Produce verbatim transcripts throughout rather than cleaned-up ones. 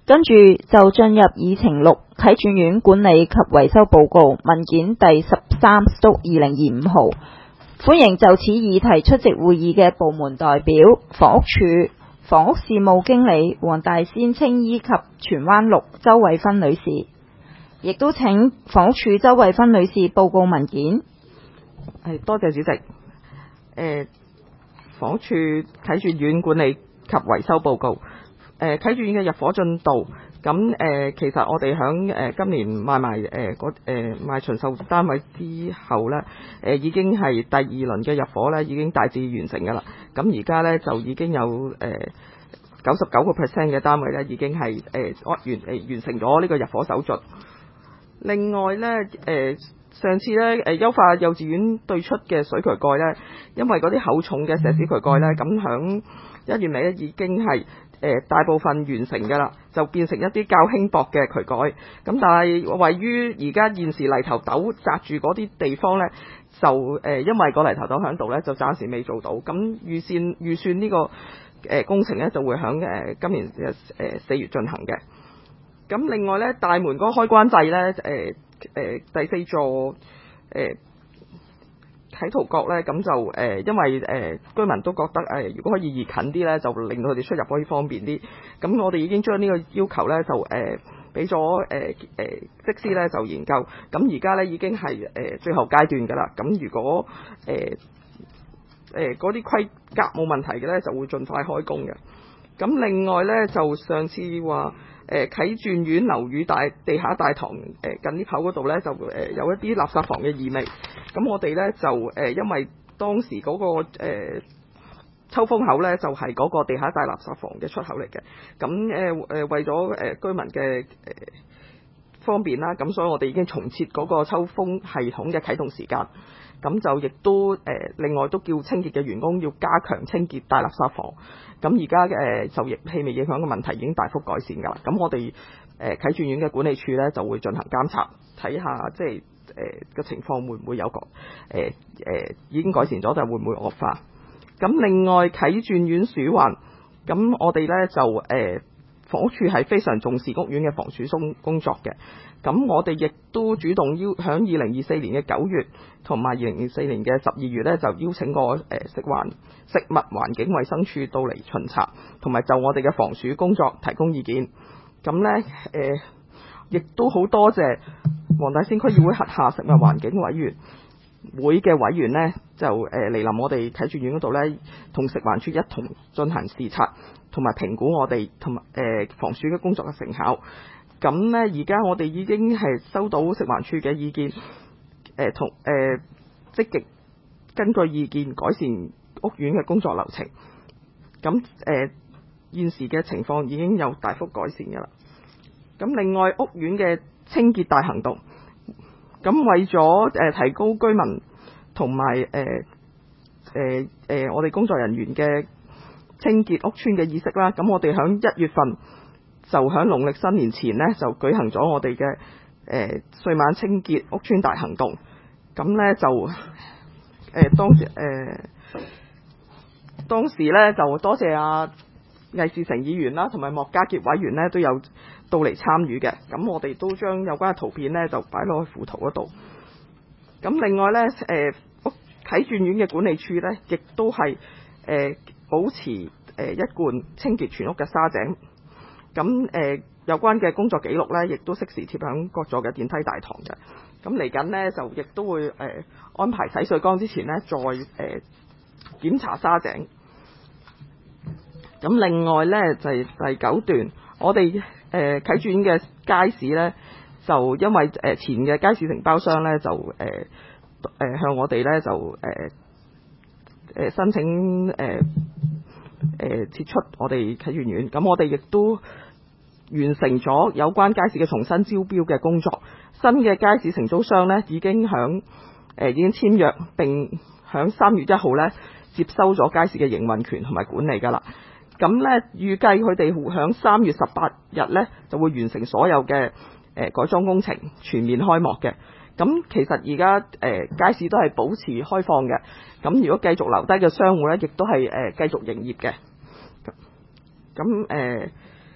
跟住就進入議程六啟鑽苑管理及維修報告文件第十三 /二零二五號。歡迎就此議題出席會議嘅部門代表，房屋署房屋事務經理黃大仙青衣及荃灣六周慧芬女士，亦都請房屋署周慧芬女士報告文件。 係，多謝主席。誒，房屋署啟鑽苑管理及維修報告。誒，啟鑽苑嘅入伙進度，咁誒、呃，其實我哋響誒今年賣埋誒嗰誒賣巡售單位之後咧，誒、呃、已經係第二輪嘅入伙咧，已經大致完成㗎啦。咁而家咧就已經有誒九十九個 percent 嘅單位咧，已經係誒、呃、完誒、呃、完成咗呢個入伙手續。另外咧，誒、呃、上次咧誒優化幼稚園對出嘅水渠蓋咧，因為嗰啲厚重嘅石屎渠蓋咧，咁響一月尾咧已經係。誒、呃、大部分完成㗎啦，就變成一啲較輕薄嘅渠蓋。咁但係位於而家現時泥頭斗擲住嗰啲地方呢，就誒、呃、因為個泥頭斗喺度呢，就暫時未做到。咁預算預算呢、這個誒、呃、工程呢，就會喺誒、呃、今年誒誒四月進行嘅。咁另外呢，大門嗰個開關掣呢，誒、呃、誒、呃、第四座誒。呃喺圖角咧，咁就誒、呃，因為誒、呃、居民都覺得誒、呃，如果可以移近啲咧，就令到佢哋出入可以方便啲。咁我哋已經將呢個要求咧，就誒俾咗誒誒則師咧就研究。咁而家咧已經係誒、呃、最後階段㗎啦。咁如果誒誒嗰啲規格冇問題嘅咧，就會盡快開工嘅。咁另外咧，就上次話。誒啟鑽苑樓宇大地下大堂誒近啲口嗰度咧，就誒有一啲垃圾房嘅異味。咁我哋咧就誒因為當時嗰、那個誒、呃、抽風口咧，就係、是、嗰個地下大垃圾房嘅出口嚟嘅。咁誒誒為咗誒居民嘅誒、呃、方便啦，咁所以我哋已經重設嗰個抽風系統嘅啟動時間。咁就亦都誒、呃、另外都叫清潔嘅員工要加強清潔大垃圾房。咁而家嘅受氣味影響嘅問題已經大幅改善㗎啦。咁我哋誒啟鑽苑嘅管理處咧就會進行監察，睇下即係誒嘅情況會唔會有個誒誒、呃呃、已經改善咗，就會唔會惡化。咁另外啟鑽苑鼠患，咁我哋咧就誒、呃、房屋處係非常重視屋苑嘅防鼠工工作嘅。咁我哋亦都主動邀響二零二四年嘅九月同埋二零二四年嘅十二月咧，就邀請過誒食環食物環境衛生署到嚟巡查，同埋就我哋嘅防鼠工作提供意見。咁咧誒，亦都好多謝黃大仙區議會轄下食物環境委員會嘅委員咧，就誒嚟臨我哋啟鑽苑嗰度咧，同食環署一同進行視察，同埋評估我哋同埋誒防鼠嘅工作嘅成效。咁呢，而家我哋已經係收到食環署嘅意見，誒、呃、同誒、呃、積極根據意見改善屋苑嘅工作流程。咁誒、呃、現時嘅情況已經有大幅改善㗎啦。咁另外屋苑嘅清潔大行動，咁為咗誒、呃、提高居民同埋誒誒誒我哋工作人員嘅清潔屋邨嘅意識啦，咁我哋響一月份。就喺農曆新年前呢，就舉行咗我哋嘅誒歲晚清潔屋邨大行動。咁呢，就誒、呃、當時誒、呃、當時呢就多謝阿魏志成議員啦，同埋莫家傑委員呢都有到嚟參與嘅。咁我哋都將有關嘅圖片呢就擺落去附圖嗰度。咁另外呢，誒、呃、啟鑽苑嘅管理處呢，亦都係誒、呃、保持誒、呃、一貫清潔全屋嘅沙井。咁誒、呃、有關嘅工作記錄咧，亦都適時貼響各座嘅電梯大堂嘅。咁嚟緊呢，就亦都會誒、呃、安排洗水缸之前呢，再誒、呃、檢查沙井。咁另外呢，就係、是、第九段，我哋誒啟鑽嘅街市呢，就因為誒、呃、前嘅街市承包商呢，就誒誒、呃、向我哋呢，就誒誒、呃、申請誒。呃誒撤出我哋啟鑽苑，咁我哋亦都完成咗有關街市嘅重新招標嘅工作。新嘅街市承租商呢，已經響誒、呃、已經簽約，並響三月一號呢接收咗街市嘅營運權同埋管理㗎啦。咁呢，預計佢哋響三月十八日呢就會完成所有嘅誒、呃、改裝工程，全面開幕嘅。咁其實而家誒街市都係保持開放嘅。咁如果繼續留低嘅商戶呢，亦都係誒繼續營業嘅。咁誒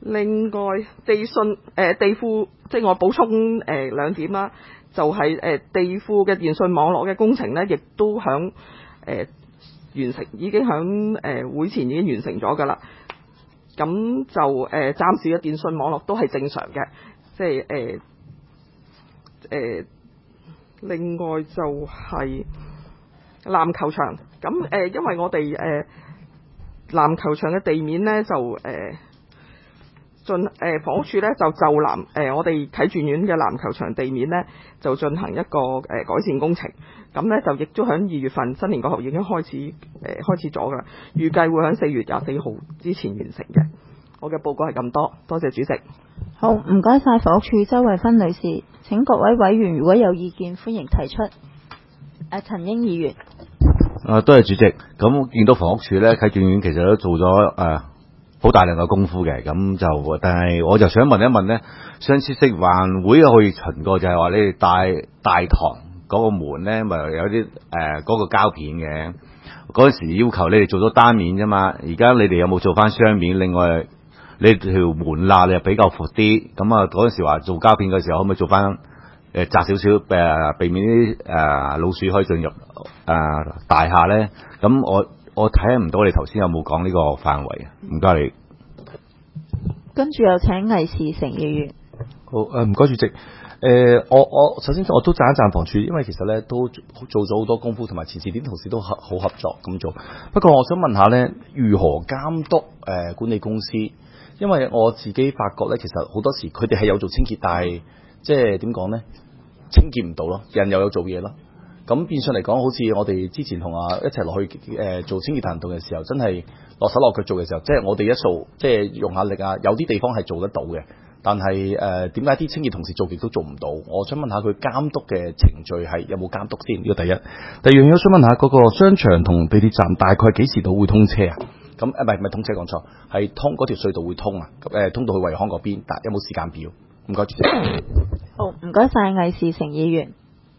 另外地信誒、呃、地庫，即係我補充誒、呃、兩點啦，就係、是、誒、呃、地庫嘅電信網絡嘅工程咧，亦都響誒、呃、完成，已經響誒、呃、會前已經完成咗㗎啦。咁就誒、呃、暫時嘅電信網絡都係正常嘅，即係誒誒。另外就係籃球場，咁誒、呃，因為我哋誒、呃、籃球場嘅地面咧就誒。呃進誒房屋署咧就就籃誒我哋啟鑽苑嘅籃球場地面咧就進行一個誒、呃、改善工程，咁咧就亦都喺二月份新年過後已經開始誒、呃、開始咗噶啦，預計會喺四月廿四號之前完成嘅。我嘅報告係咁多，多謝主席。 好，唔該晒房屋署周慧芬女士。請各位委員如果有意見，歡迎提出。誒陳英議員。 啊，多謝主席。咁見到房屋署咧啟鑽苑其實都做咗誒。呃好大量嘅功夫嘅，咁就但係我就想問一問咧，上次食環會去巡過，就係話你哋大大堂嗰個門咧，咪有啲誒嗰個膠片嘅，嗰陣時要求你哋做咗單面啫嘛，而家你哋有冇做翻雙面？另外你條門罅你又比較闊啲，咁啊嗰陣時話做膠片嘅時候，可唔可以做翻誒窄少少誒，避免啲誒、呃、老鼠可以進入誒、呃、大廈咧？咁我。我睇唔到你頭先有冇講呢個範圍啊？唔該你。 跟住有請魏士成議員。 好誒，唔該主席。誒、呃，我我首先我都讚一讚房署，因為其實咧都做咗好多功夫，同埋前線啲同事都合好合作咁做。不過我想問下咧，如何監督誒、呃、管理公司？因為我自己發覺咧，其實好多時佢哋係有做清潔，但係即係點講咧，清潔唔到咯，人又有做嘢咯。咁變相嚟講，好似我哋之前同啊一齊落去誒、呃、做清潔行動嘅時候，真係落手落腳做嘅時候，即係我哋一掃，即係用下力啊，有啲地方係做得到嘅。但係誒點解啲清潔同事做極都做唔到？我想問下佢監督嘅程序係有冇監督先？呢個第一。第二樣嘢，我想問下嗰個商場同地鐵站大概幾時到會通車啊？咁誒唔係唔係通車講錯，係通嗰條隧道會通啊？誒、呃、通到去惠康嗰邊，但有冇時間表？唔該主席。 好，唔該晒魏士成議員。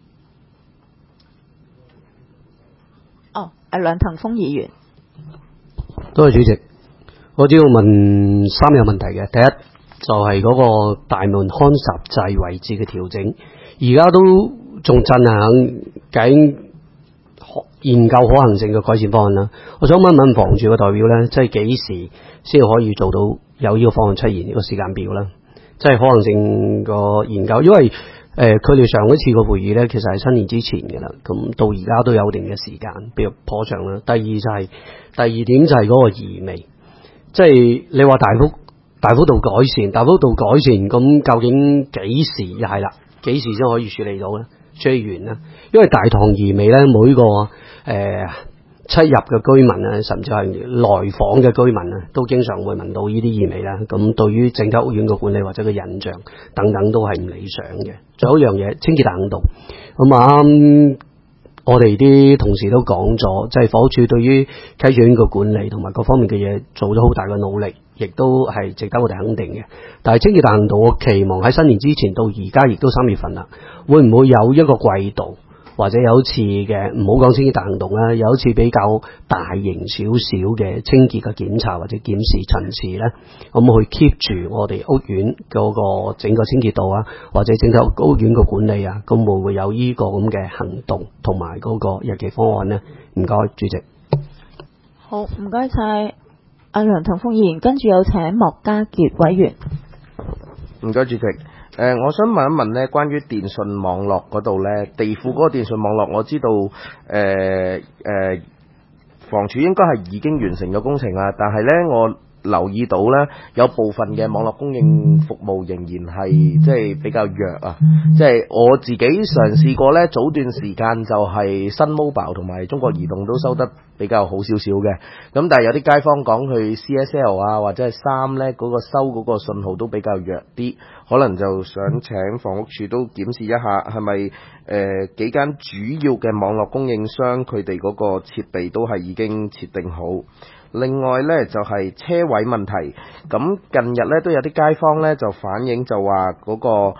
哦，阿梁騰鋒議員。 多謝主席，我只要問三樣問題嘅。第一就係、是、嗰個大門看閘掣位置嘅調整，而家都仲進行緊研究可行性嘅改善方案啦。我想問問房署嘅代表咧，即係幾時先可以做到有呢個方案出現呢個時間表啦？即係可行性個研究，因為誒，佢哋上一次個會議咧，其實係新年之前嘅啦，咁到而家都有一定嘅時間，比較頗長啦。第二就係、是、第二點就係嗰個移味，即係你話大幅大幅度改善，大幅度改善，咁究竟幾時又係啦？幾時先可以處理到咧？處理完咧？因為大堂移味咧，每個誒。呃出入嘅居民啊，甚至係來訪嘅居民啊，都經常會聞到呢啲異味啦。咁對於整體屋苑嘅管理或者個印象等等都係唔理想嘅。仲有一樣嘢，清潔大行動。咁啱、嗯，我哋啲同事都講咗，即係房署對於啟鑽苑嘅管理同埋各方面嘅嘢做咗好大嘅努力，亦都係值得我哋肯定嘅。但係清潔大行動，我期望喺新年之前到而家亦都三月份啦，會唔會有一個季度？或者有一次嘅，唔好講清潔大行動啦，有一次比較大型少少嘅清潔嘅檢查或者檢視層次咧，咁去 keep 住我哋屋苑嗰個整個清潔度啊，或者整體屋苑嘅管理啊，咁會唔會有呢個咁嘅行動同埋嗰個日期方案呢？唔該，主席。 好，唔該晒阿梁騰鋒議員，跟住有請莫家傑委員。 唔該，主席。誒、呃，我想問一問咧，關於電信網絡嗰度咧，地庫嗰個電信網絡，我知道誒誒、呃呃，房署應該係已經完成咗工程啦，但係咧我留意到咧，有部分嘅網絡供應服務仍然係即係比較弱啊！即係我自己嘗試過咧，早段時間就係新 mobile 同埋中國移動都收得比較好少少嘅。咁但係有啲街坊講佢 C S L 啊或者係三咧嗰個收嗰個信號都比較弱啲，可能就想請房屋署都檢視一下，係咪誒幾間主要嘅網絡供應商佢哋嗰個設備都係已經設定好。另外呢，就係、是、車位問題，咁近日呢，都有啲街坊呢就反映就話嗰、那個誒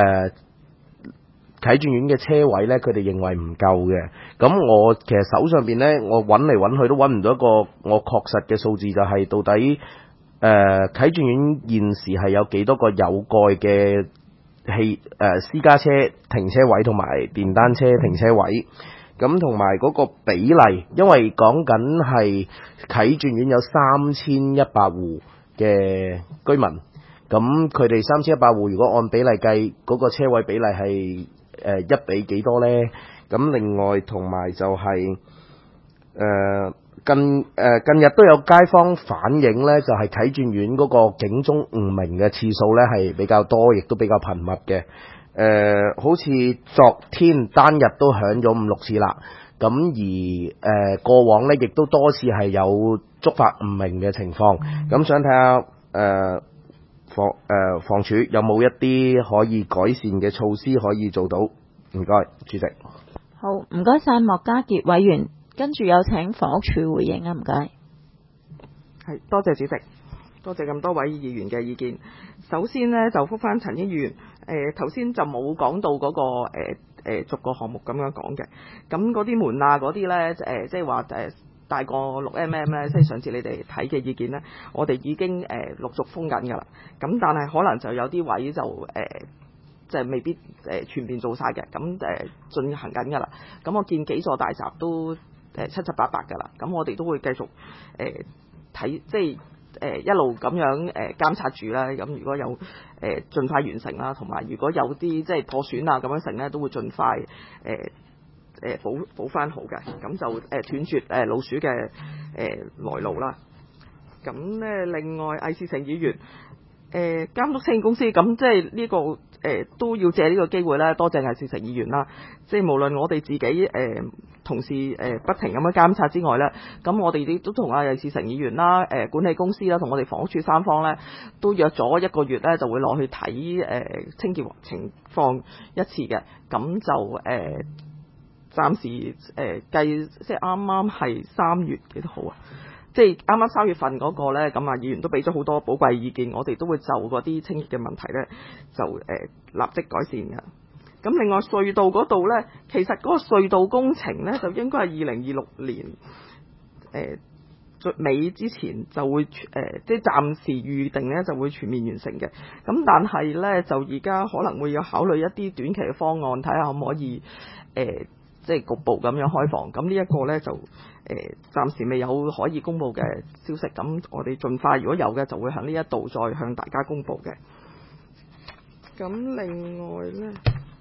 啟鑽苑嘅車位呢，佢哋認為唔夠嘅。咁我其實手上邊呢，我揾嚟揾去都揾唔到一個我確實嘅數字，就係到底誒啟鑽苑現時係有幾多個有蓋嘅汽誒私家車停車位同埋電單車停車位？咁同埋嗰個比例，因為講緊係啟鑽苑有三千一百戶嘅居民，咁佢哋三千一百戶如果按比例計，嗰、嗰個車位比例係誒一比幾多呢？咁另外同埋就係、是、誒。呃近誒、呃、近日都有街坊反映呢，就係啟鑽苑嗰個警鐘誤鳴嘅次數呢係比較多，亦都比較頻密嘅。誒、呃，好似昨天單日都響咗五六次啦。咁而誒、呃、過往呢，亦都多次係有觸發誤鳴嘅情況。咁想睇下誒房誒房署有冇一啲可以改善嘅措施可以做到？唔該，主席。 好，唔該晒莫家傑委員。跟住有請房屋署回應啊，唔該。 係，多謝主席，多謝咁多位議員嘅意見。首先呢，就覆翻陳英議員，誒頭先就冇講到嗰、那個誒誒、呃、逐個項目咁樣講嘅。咁嗰啲門啊嗰啲咧，誒即係話誒大過六 mm 咧，即係上次你哋睇嘅意見咧，我哋已經誒、呃、陸續封緊㗎啦。咁但係可能就有啲位就誒。呃即係未必誒全面做晒嘅，咁誒進行緊㗎啦。咁我見幾座大閘都誒七七八八㗎啦。咁我哋都會繼續誒睇，即係誒一路咁樣誒監察住啦。咁如果有誒盡快完成啦，同埋如果有啲即係破損啊咁樣成咧，都會盡快誒誒補補翻好嘅。咁就誒斷絕誒老鼠嘅誒來路啦。咁咧另外魏志成議員。誒、呃、監督清潔公司，咁即係呢個誒、呃、都要借呢個機會咧，多謝魏志成議員啦。即係無論我哋自己誒、呃、同事誒、呃、不停咁樣監察之外咧，咁我哋亦都同阿魏志成議員啦、誒、呃、管理公司啦，同我哋房屋署三方咧，都約咗一個月咧，就會落去睇誒、呃、清潔情況一次嘅。咁就誒、呃、暫時誒、呃、計，即係啱啱係三月幾多號啊？即係啱啱三月份嗰個咧，咁啊議員都俾咗好多寶貴意見，我哋都會就嗰啲清潔嘅問題咧，就誒、呃、立即改善嘅。咁另外隧道嗰度咧，其實嗰個隧道工程咧，就應該係二零二六年誒最、呃、尾之前就會誒、呃，即係暫時預定咧就會全面完成嘅。咁但係咧，就而家可能會有考慮一啲短期嘅方案，睇下可唔可以誒。呃即係局部咁樣開放，咁呢一個呢，就誒、呃、暫時未有可以公佈嘅消息，咁我哋盡快如果有嘅就會喺呢一度再向大家公佈嘅。咁另外呢，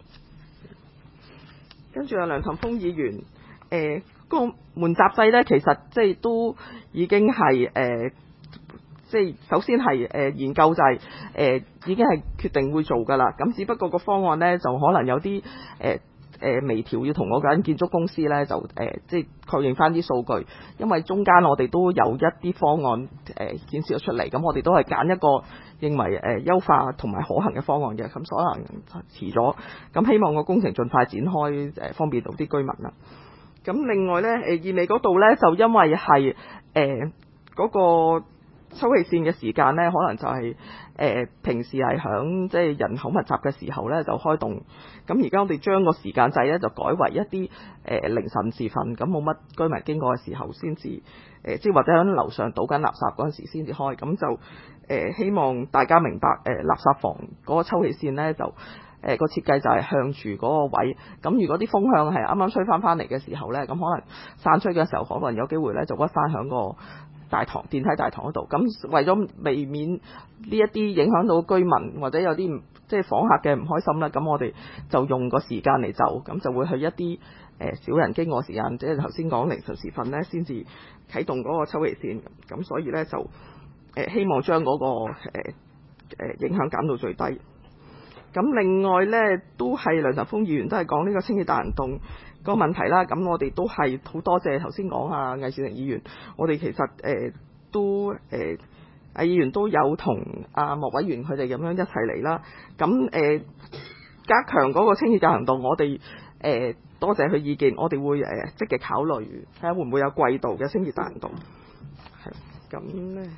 跟住阿梁騰鋒議員誒、呃嗰個門閘制呢，其實即係都已經係誒、呃，即係首先係誒、呃、研究就係、是、誒、呃、已經係決定會做㗎啦，咁只不過個方案呢，就可能有啲誒。呃誒、呃、微調要同嗰間建築公司咧就誒、呃、即係確認翻啲數據，因為中間我哋都有一啲方案誒、呃、顯示咗出嚟，咁我哋都係揀一個認為誒、呃、優化同埋可行嘅方案嘅，咁所能遲咗，咁希望個工程盡快展開，誒、呃、方便到啲居民啦。咁另外咧誒意味嗰度咧就因為係誒嗰個抽氣線嘅時間咧，可能就係、是。誒、呃、平時係響即係人口密集嘅時候咧就開動，咁而家我哋將個時間制咧就改為一啲誒、呃、凌晨時分，咁冇乜居民經過嘅時候先至誒，即係或者喺樓上倒緊垃圾嗰陣時先至開，咁就誒、呃、希望大家明白誒、呃、垃圾房嗰個抽氣線咧就誒個、呃、設計就係向住嗰個位，咁如果啲風向係啱啱吹翻翻嚟嘅時候咧，咁可能散吹嘅時候可能有機會咧就屈翻響個大堂電梯大堂嗰度，咁為咗避免呢一啲影響到居民或者有啲即係訪客嘅唔開心啦，咁我哋就用個時間嚟就，咁就會去一啲誒少人經過時間，即係頭先講凌晨時分咧，先至啟動嗰個抽氣線，咁所以咧就誒、呃、希望將嗰、那個誒誒、呃、影響減到最低。咁另外咧都係梁騰鋒議員都係講呢個清潔大行動個問題啦，咁我哋都係好多謝頭先講啊魏志成議員，我哋其實誒、呃、都誒魏、呃、議員都有同阿莫委員佢哋咁樣一齊嚟啦，咁誒、呃、加強嗰個清潔大行動，我哋誒、呃、多謝佢意見，我哋會誒、呃、積極考慮睇下會唔會有季度嘅清潔大行動。係咁咧，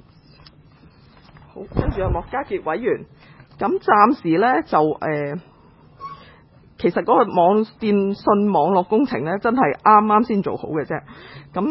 好，跟住阿莫家傑委員。咁暫時咧就誒、呃，其實嗰個網電信網絡工程咧，真係啱啱先做好嘅啫。咁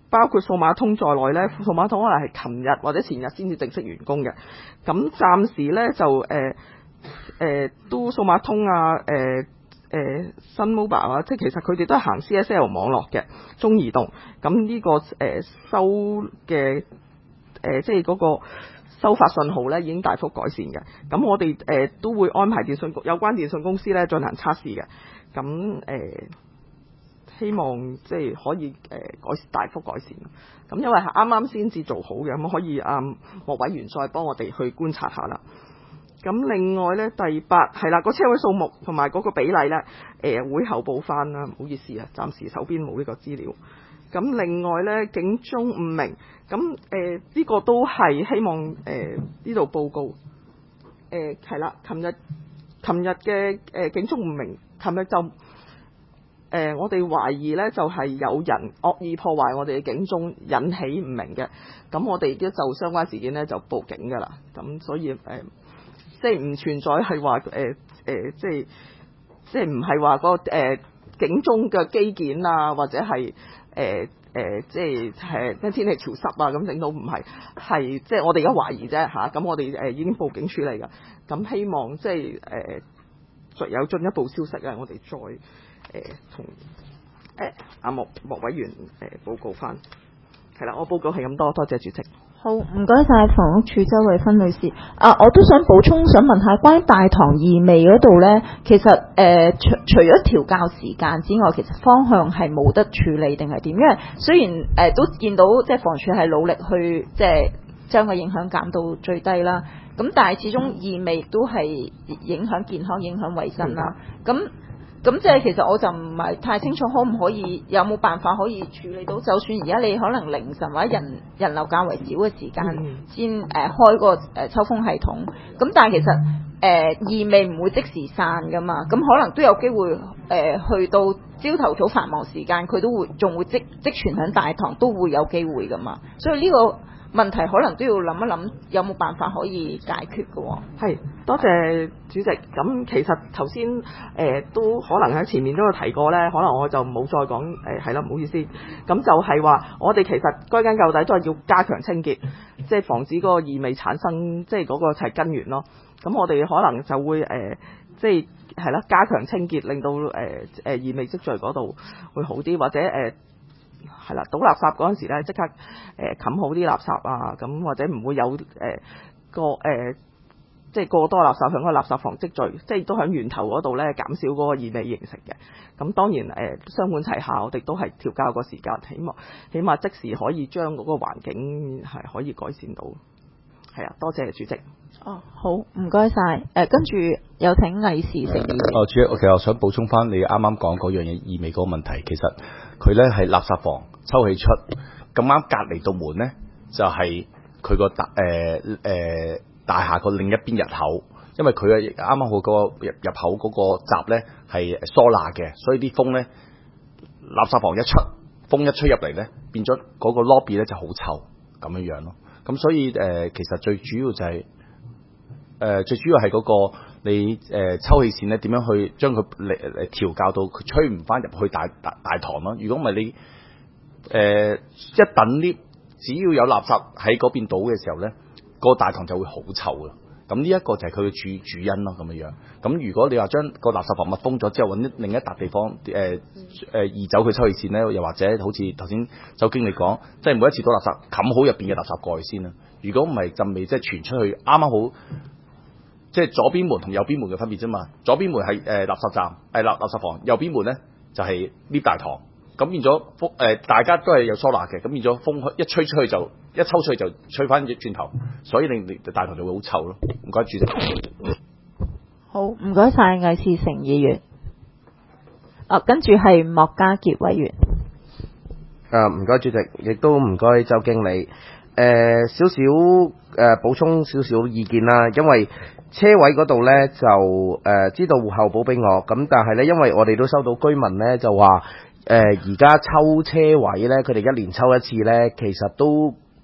包括數碼通在內呢，數碼通可能係琴日或者前日先至正式完工嘅。咁暫時呢，就誒誒、呃呃、都數碼通啊，誒、呃、誒、呃、新 mobile 啊，即係其實佢哋都係行 C S L 網絡嘅中移動。咁呢、這個誒、呃、收嘅誒、呃、即係嗰個收發信號呢已經大幅改善嘅。咁我哋誒、呃、都會安排電信局有關電信公司呢進行測試嘅。咁誒。呃希望即係可以誒、呃、改善大幅改善，咁因為係啱啱先至做好嘅，咁可以啊莫委員再幫我哋去觀察下啦。咁另外呢，第八係啦，個車位數目同埋嗰個比例呢，誒、呃、會後報翻啦，唔好意思啊，暫時手邊冇呢個資料。咁另外呢，警鐘五名，咁誒呢個都係希望誒呢度報告誒係啦，琴日琴日嘅誒警鐘五名，琴日就。誒、呃，我哋懷疑呢就係、是、有人惡意破壞我哋嘅警鐘，引起唔明嘅。咁我哋都就相關事件呢就報警㗎啦。咁所以誒、呃，即係唔存在係話誒誒，即係即係唔係話個誒警鐘嘅基建啊，或者係誒誒，即係誒咩天氣潮濕啊咁整到唔係，係即係我哋而家懷疑啫嚇。咁、啊、我哋誒、呃、已經報警處理㗎。咁希望即係誒，再、呃、有進一步消息啊，我哋再。誒同誒阿莫莫委員誒、呃、報告翻，係啦，我報告係咁多，多謝主席。 好，唔該晒房屋署周慧芬女士。啊，我都想補充，想問下關於大堂二味嗰度呢，其實誒、呃、除除咗調校時間之外，其實方向係冇得處理定係點？因為雖然誒、呃、都見到即係房署係努力去即係將個影響減到最低啦，咁但係始終二味都係影響健康、影響衞生啦，咁。咁即係其實我就唔係太清楚，可唔可以有冇辦法可以處理到？就算而家你可能凌晨或者人人流較為少嘅時間先誒、呃、開個誒抽風系統，咁但係其實誒異味唔會即時散噶嘛，咁可能都有機會誒、呃、去到朝頭早繁忙時間，佢都會仲會積積存喺大堂，都會有機會噶嘛，所以呢、這個。問題可能都要諗一諗，有冇辦法可以解決嘅喎？ 係，多謝主席。咁其實頭先誒都可能喺前面都有提過咧，可能我就冇再講誒係啦，唔好意思。咁就係話，我哋其實歸根究底都係要加強清潔，即係防止嗰個異味產生，即係嗰個係根源咯。咁我哋可能就會誒、呃，即係係啦，加強清潔，令到誒誒、呃、異味積聚嗰度會好啲，或者誒。呃係啦，倒垃圾嗰陣時咧，即刻誒冚好啲垃圾啊，咁或者唔會有誒個誒即係過多垃圾響個垃圾房積聚，即係都喺源頭嗰度咧減少嗰個異味形成嘅。咁當然誒、呃、雙管齊下，我哋都係調校個時間，起碼起碼即時可以將嗰個環境係可以改善到。係啊，多謝主席。 哦，好，唔該晒。誒、呃，跟住有請魏時成議員。 哦，主席，我其實我想補充翻你啱啱講嗰樣嘢異味嗰個問題，其實佢咧係垃圾房抽氣出，咁啱隔離道門咧就係佢個大誒誒大廈個另一邊入口，因為佢嘅啱啱好個入入口嗰個閘咧係疏罅嘅，所以啲風咧垃圾房一出，風一吹入嚟咧，變咗嗰個 lobby 咧就好臭咁樣樣咯。咁所以誒、呃，其實最主要就係、是、誒、呃、最主要係嗰、那個你誒、呃、抽氣扇咧點樣去將佢嚟嚟調校到佢吹唔翻入去大大大堂咯。如果唔係你誒、呃、一等啲只要有垃圾喺嗰邊倒嘅時候咧，個大堂就會好臭嘅。咁呢一個就係佢嘅主主因咯，咁樣樣。咁如果你話將個垃圾房密封咗之後，揾另一笪地方誒誒移走佢抽氣扇咧，又或者好似頭先周經理講，即係每一次倒垃圾冚好入邊嘅垃圾蓋先啦。如果唔係陣味即係傳出去，啱啱好即係左邊門同右邊門嘅分別啫嘛。左邊門係誒、呃、垃圾站係垃垃圾房，右邊門咧就係 lift 大堂。咁變咗風誒，大家都係有疏納嘅，咁變咗風一吹出去就一抽出去就吹翻轉頭，所以令你大堂就會好臭咯。唔該，主席。 好，唔該晒魏士成議員。啊，跟住係莫家傑委員。 啊，唔該主席，亦都唔該周經理。誒、呃，少少誒補充少少意見啦，因為車位嗰度呢，就誒、呃、知道戶口補俾我，咁但係呢，因為我哋都收到居民呢，就話。誒而家抽車位呢，佢哋一年抽一次呢，其實都唔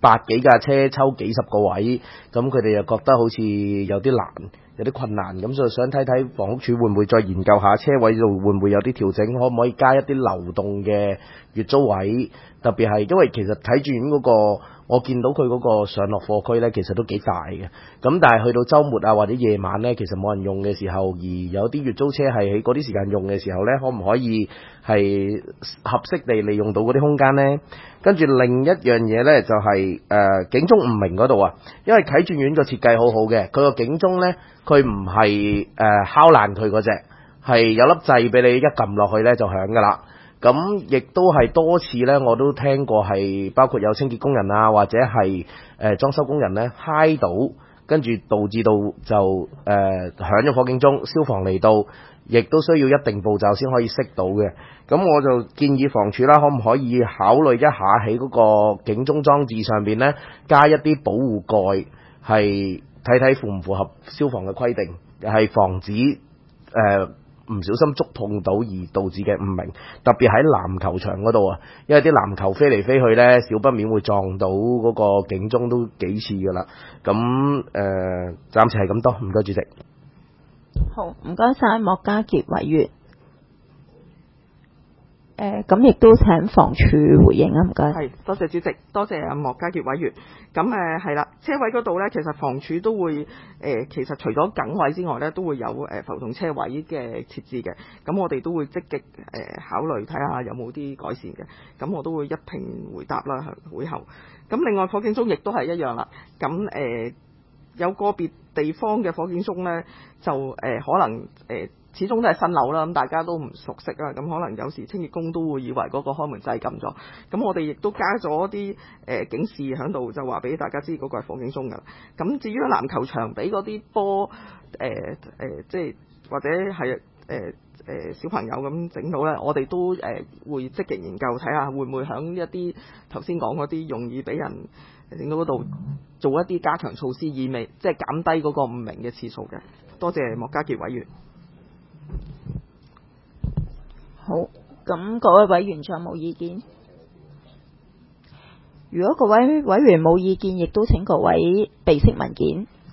百幾架車抽幾十個位，咁佢哋又覺得好似有啲難，有啲困難，咁所以想睇睇房屋署會唔會再研究下車位度會唔會有啲調整，可唔可以加一啲流動嘅月租位，特別係因為其實睇住院嗰個。我見到佢嗰個上落貨區呢，其實都幾大嘅。咁但係去到週末啊或者夜晚呢，其實冇人用嘅時候，而有啲月租車係喺嗰啲時間用嘅時候呢，可唔可以係合適地利用到嗰啲空間呢？跟住另一樣嘢呢，就係、是、誒、呃、警鐘唔明嗰度啊，因為啟鑽苑個設計好好嘅，佢個警鐘呢，佢唔係誒敲爛佢嗰隻，係有粒掣俾你一撳落去呢就響噶啦。咁亦都係多次呢，我都聽過係包括有清潔工人啊，或者係誒、呃、裝修工人呢，揩到，跟住導致到就誒、呃、響咗火警鐘，消防嚟到，亦都需要一定步驟先可以熄到嘅。咁我就建議房署啦，可唔可以考慮一下喺嗰個警鐘裝置上邊呢，加一啲保護蓋，係睇睇符唔符合消防嘅規定，係防止誒。呃唔小心觸碰到而導致嘅唔明，特別喺籃球場嗰度啊，因為啲籃球飛嚟飛去呢，少不免會撞到嗰個警鐘都幾次噶啦。咁誒、呃，暫時係咁多，唔該主席。 好，唔該晒莫家傑委員。誒，咁亦都請房署回應啊，唔該。 係，多謝主席，多謝阿莫家傑委員。咁誒係啦，車位嗰度呢，其實房署都會誒、呃，其實除咗梗位之外呢，都會有誒、呃、浮動車位嘅設置嘅。咁我哋都會積極誒、呃、考慮睇下有冇啲改善嘅。咁我都會一併回答啦，會後。咁另外火警鐘亦都係一樣啦。咁誒、呃、有個別地方嘅火警鐘呢，就誒、呃、可能誒。呃始終都係新樓啦，咁大家都唔熟悉啊，咁可能有時清潔工都會以為嗰個開門掣撳咗，咁我哋亦都加咗啲誒警示喺度，就話俾大家知嗰個係火警鐘㗎啦。咁至於籃球場俾嗰啲波誒誒，即係或者係誒誒小朋友咁整到咧，我哋都誒、呃、會積極研究睇下會唔會喺一啲頭先講嗰啲容易俾人整到嗰度做一啲加強措施，意味即係減低嗰個唔明嘅次數嘅。多謝莫家傑委員。 好，咁各位委員仲有冇意見？如果各位委員冇意見，亦都請各位備悉文件。